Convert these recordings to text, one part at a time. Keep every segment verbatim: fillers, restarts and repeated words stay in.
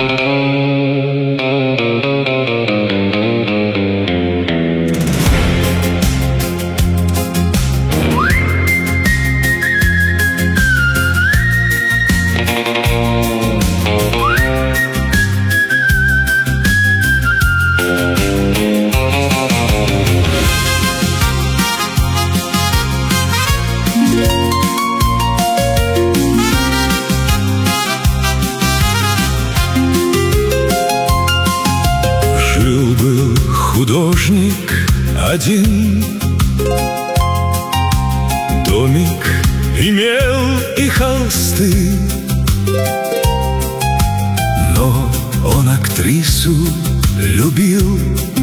Жил-был художник один, домик имел и холсты, но он актрису любил,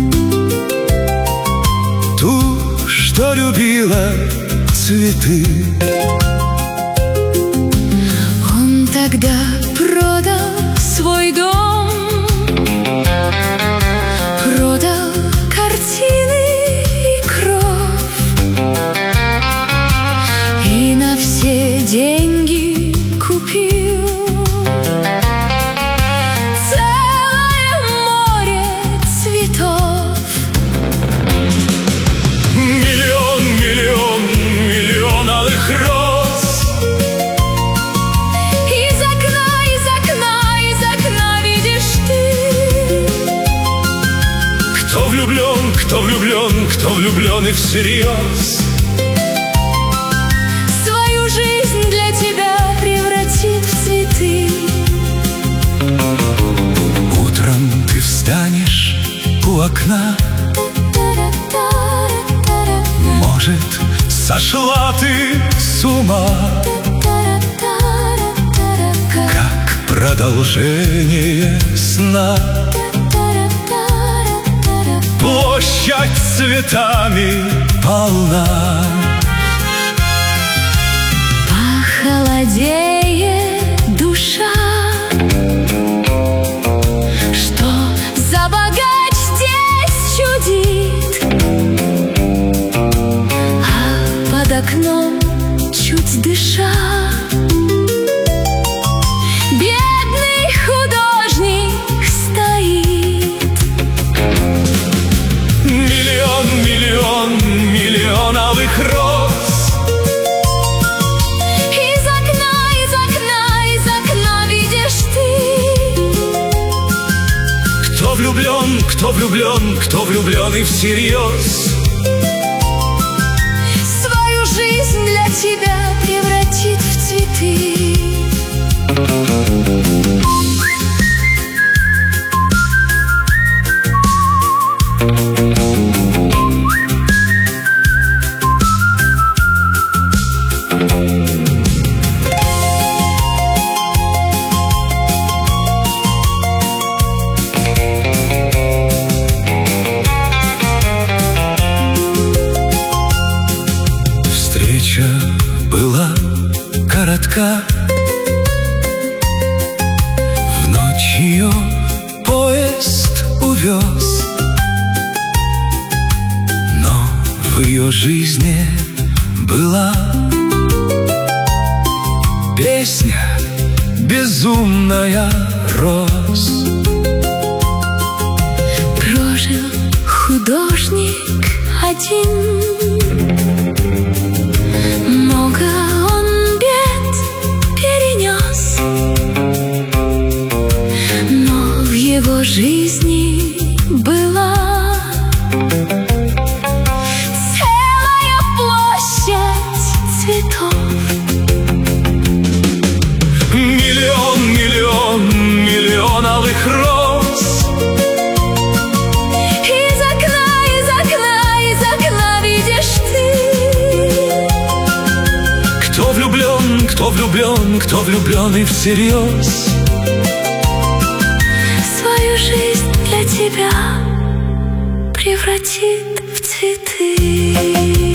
ту, что любила цветы. Он тогда продал свой дом, продал картины и кровь, и на все деньги купил целое море цветов. Миллион, миллион, миллион алых роз. Из окна, из окна, из окна видишь ты. Кто влюблен, кто влюблен, кто влюблен и всерьез, Свою жизнь для тебя превратит в цветы. утром ты встанешь у окна, может, сошла ты с ума, как продолжение сна. Площадь цветами полна. Похолодеет душа, что за богач здесь чудит, а под окном, чуть дыша, бедный художник стоит. Миллион, миллион, миллион алых роз. Из окна, из окна, из окна видишь ты. Кто влюблен, кто влюблен, кто влюблен и всерьез, Свою жизнь для тебя превратит в цветы. Встреча была коротка, в ночь ее поезд увез, но в ее жизни была песня безумная роз. Прожил художник один, много он бед перенес, но в его жизни была целая площадь цветов. Миллион, миллион, миллион алых роз. Из окна, из окна, из окна видишь ты. Кто влюблен, кто влюблен, кто влюблен и всерьез, Свою жизнь для тебя превратит в цветы.